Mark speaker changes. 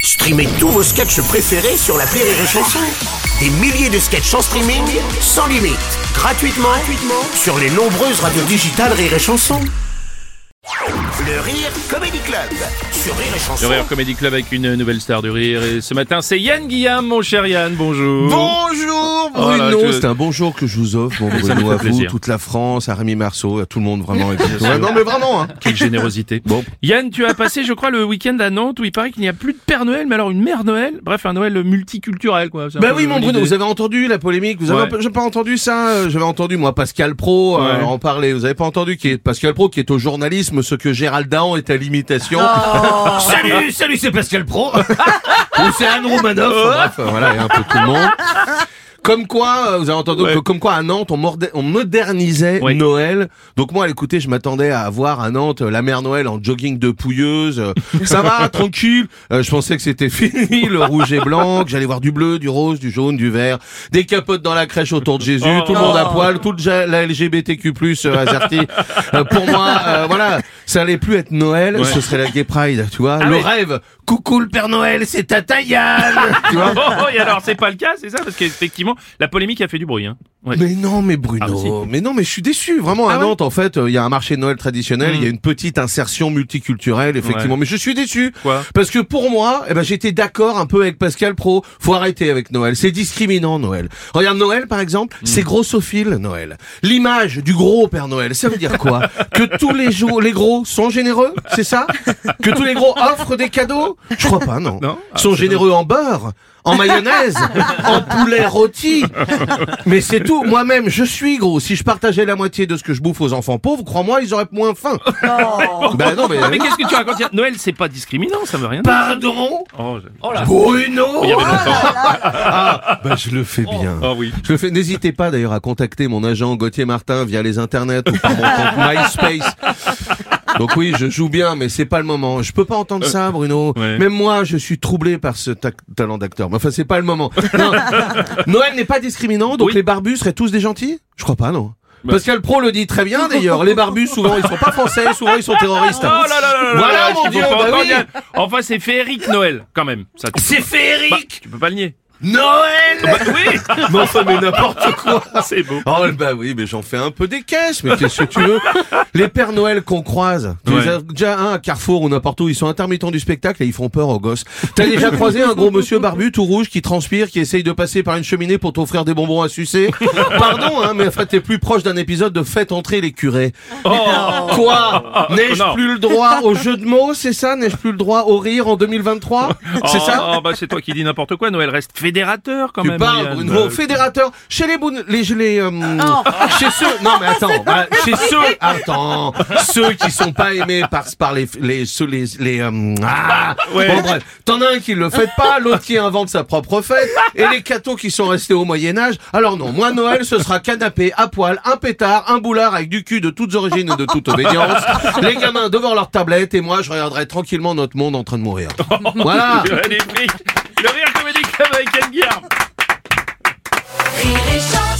Speaker 1: Streamez tous vos sketchs préférés sur l'appli Rire et Chanson. Des milliers de sketchs en streaming, sans limite, gratuitement sur les nombreuses radios digitales Rire et Chanson. Le Rire Comedy Club sur Rire et Chanson.
Speaker 2: Le Rire Comedy Club avec une nouvelle star du rire. Et ce matin, c'est Yann Guillaume, mon cher Yann. Bonjour.
Speaker 3: Bonjour Bruno, c'est un bonjour que je vous offre, mon Bruno, à vous,
Speaker 2: plaisir.
Speaker 3: toute la France, à Rémi Marceau, à tout le monde, vraiment. Ouais, non mais vraiment, hein.
Speaker 2: Quelle générosité. Bon. Yann, tu as passé, je crois, le week-end à Nantes où il paraît qu'il n'y a plus de Père Noël, mais alors une Mère Noël. Bref, un Noël multiculturel, quoi. C'est un
Speaker 3: Bah
Speaker 2: peu
Speaker 3: oui, mon Bruno,
Speaker 2: l'idée.
Speaker 3: vous avez entendu la polémique, vous avez j'ai pas entendu ça, j'avais entendu, moi, Pascal Pro, en parler, vous avez pas entendu Pascal Pro qui est au journalisme, ce que Gérald Dahan est à l'imitation. Salut, c'est Pascal Pro. Ou c'est Anne Romanoff. Bref, voilà, il y a un peu tout le monde. Comme quoi, vous avez entendu que comme quoi à Nantes on modernisait Noël. Donc moi, écoutez, je m'attendais à voir à Nantes la mère Noël en jogging de pouilleuse. Ça va, tranquille. Je pensais que c'était fini, le rouge et blanc, que j'allais voir du bleu, du rose, du jaune, du vert, des capotes dans la crèche autour de Jésus, tout le monde à poil, toute la LGBTQ+ azerty. Pour moi, voilà, ça allait plus être Noël, ce serait la Gay Pride, tu vois. Le rêve. Coucou le Père Noël, c'est Tata Yann. Tu vois.
Speaker 2: Et alors, c'est pas le cas, c'est ça? Parce qu'effectivement, la polémique a fait du bruit, hein. Ouais.
Speaker 3: Mais non, mais Bruno, mais je suis déçu. Vraiment, à Nantes, en fait, il y a un marché de Noël traditionnel, il y a une petite insertion multiculturelle, effectivement. Mais je suis déçu.
Speaker 2: Quoi?
Speaker 3: Parce que pour moi, j'étais d'accord un peu avec Pascal Pro. Faut arrêter avec Noël. C'est discriminant, Noël. Regarde, Noël, par exemple, c'est grossophile, Noël. L'image du gros Père Noël, ça veut dire quoi? Que tous les gros sont généreux? C'est ça? Que tous les gros offrent des cadeaux? Je crois pas, non. Sont généreux en beurre, en mayonnaise, en poulet rôti. Mais c'est tout. Moi-même, je suis gros. Si je partageais la moitié de ce que je bouffe aux enfants pauvres, crois-moi, ils auraient moins faim. Ben non,
Speaker 2: Mais qu'est-ce que tu racontes? Noël, c'est pas discriminant, ça veut rien dire.
Speaker 3: Pardon?
Speaker 2: Là.
Speaker 3: Bruno?
Speaker 2: Il y avait longtemps.
Speaker 3: Je le fais bien.
Speaker 2: Oh oui.
Speaker 3: Je le fais. N'hésitez pas d'ailleurs à contacter mon agent Gauthier Martin via les internets ou par mon compte MySpace. Donc oui, je joue bien, mais c'est pas le moment. Je peux pas entendre ça, Bruno. Même moi, je suis troublé par ce talent d'acteur. Mais enfin, c'est pas le moment. Non. Noël n'est pas discriminant, donc les barbus seraient tous des gentils? Je crois pas, non. Pascal Pro le dit très bien d'ailleurs. Les barbus, souvent, ils sont pas français, souvent ils sont terroristes.
Speaker 2: Oh là là là là.
Speaker 3: Voilà, mon Dieu, bah oui.
Speaker 2: Enfin, c'est féerique Noël, quand même.
Speaker 3: C'est féerique.
Speaker 2: Tu peux pas le nier.
Speaker 3: Noël!
Speaker 2: Oui!
Speaker 3: Mais enfin, mais n'importe quoi!
Speaker 2: C'est beau.
Speaker 3: Oh, bah oui, mais j'en fais un peu des caisses, mais qu'est-ce que tu veux? Les Pères Noël qu'on croise, tu les as déjà à Carrefour ou n'importe où, ils sont intermittents du spectacle et ils font peur aux gosses. T'as déjà croisé un gros monsieur barbu tout rouge qui transpire, qui essaye de passer par une cheminée pour t'offrir des bonbons à sucer? Pardon, hein, mais en fait, t'es plus proche d'un épisode de Faites entrer les curés. Quoi? N'ai-je plus le droit au jeu de mots, c'est ça? N'ai-je plus le droit au rire en 2023? C'est ça?
Speaker 2: Bah, c'est toi qui dis n'importe quoi. Noël reste fédérateur, quand même.
Speaker 3: Tu parles,
Speaker 2: Yann.
Speaker 3: Bruno, fédérateur. Chez les chez ceux, non mais attends, chez ceux qui sont pas aimés par bon bref, t'en as un qui le fête pas, l'autre qui invente sa propre fête, et les cathos qui sont restés au Moyen-Âge. Alors non, moi Noël ce sera canapé, à poil, un pétard, un boulard avec du cul de toutes origines et de toute obédience, les gamins devant leur tablette, et moi je regarderai tranquillement notre monde en train de mourir. Voilà.
Speaker 2: Le Rire Comedy Club avec Yann Guillaume.
Speaker 4: Rire et Chanson.